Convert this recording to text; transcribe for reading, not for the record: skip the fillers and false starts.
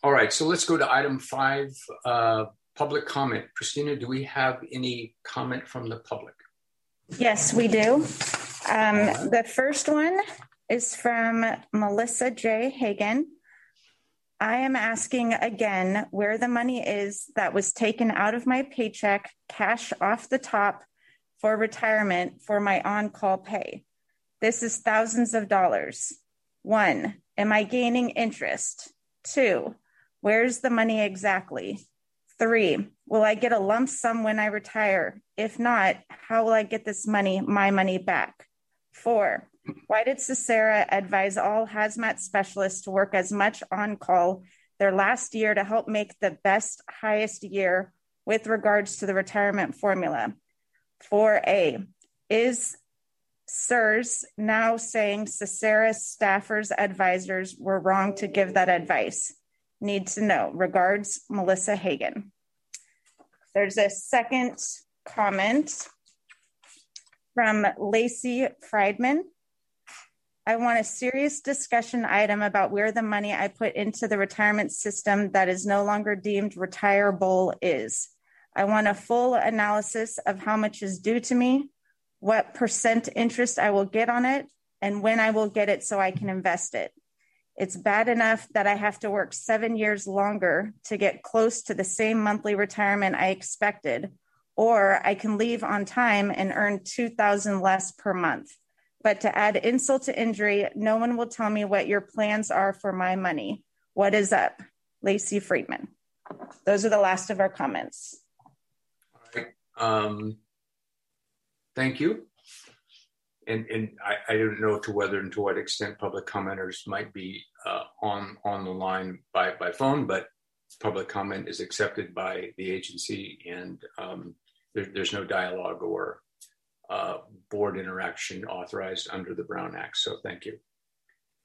All right, so let's go to item 5, public comment. Christina, do we have any comment from the public? Yes, we do. right. The first one is from Melissa J. Hagan. I am asking again where the money is that was taken out of my paycheck, cash off the top for retirement for my on-call pay. This is thousands of dollars. 1, am I gaining interest? 2, where's the money exactly? 3, will I get a lump sum when I retire? If not, how will I get this money, my money back? 4, why did Cesara advise all hazmat specialists to work as much on call their last year to help make the best, highest year with regards to the retirement formula? 4A, is CSRS now saying Cesara staffers advisors were wrong to give that advice? Need to know. Regards, Melissa Hagan. There's a second comment from Lacey Friedman. I want a serious discussion item about where the money I put into the retirement system that is no longer deemed retireable is. I want a full analysis of how much is due to me, what percent interest I will get on it, and when I will get it so I can invest it. It's bad enough that I have to work 7 years longer to get close to the same monthly retirement I expected, or I can leave on time and earn $2,000 less per month. But to add insult to injury, no one will tell me what your plans are for my money. What is up? Lacey Friedman. Those are the last of our comments. All right. Thank you. And I don't know to what extent public commenters might be on the line by phone, but public comment is accepted by the agency, and there's no dialogue or board interaction authorized under the Brown Act. So thank you.